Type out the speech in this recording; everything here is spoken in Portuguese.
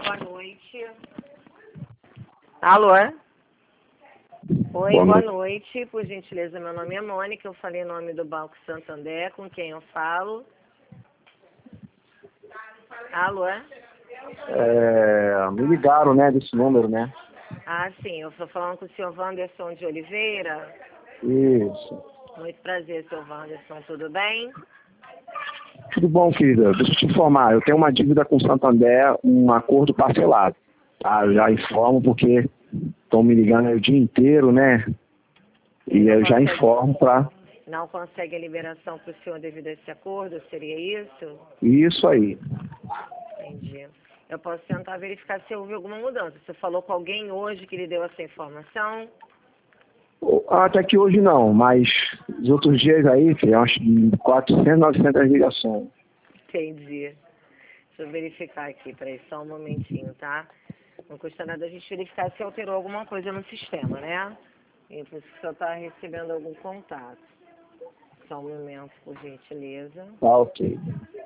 boa noite. Alô? Oi, boa noite. Por gentileza, meu nome é Mônica. Eu falei em nome do Banco Santander. Com quem eu falo? Alô? Me ligaram, né, desse número, né? Ah, sim. Eu estou falando com o senhor Wanderson de Oliveira. Isso. Muito prazer, senhor Wanderson. Tudo bem? Tudo bom, querida? Deixa eu te informar. Eu tenho uma dívida com o Santander, um acordo parcelado. Tá? Eu já informo porque estão me ligando aí o dia inteiro, né? E eu já informo para... Não consegue a liberação para o senhor devido a esse acordo? Seria isso? Isso aí. Entendi. Eu posso tentar verificar se houve alguma mudança. Você falou com alguém hoje que lhe deu essa informação? Até que hoje não, mas os outros dias aí, filho, umas 400, 900 ligações. Entendi. Deixa eu verificar aqui, peraí, só um momentinho, tá? Não custa nada a gente verificar se alterou alguma coisa no sistema, né? E por isso que o senhor está recebendo algum contato. Só um momento, por gentileza. Tá, ok.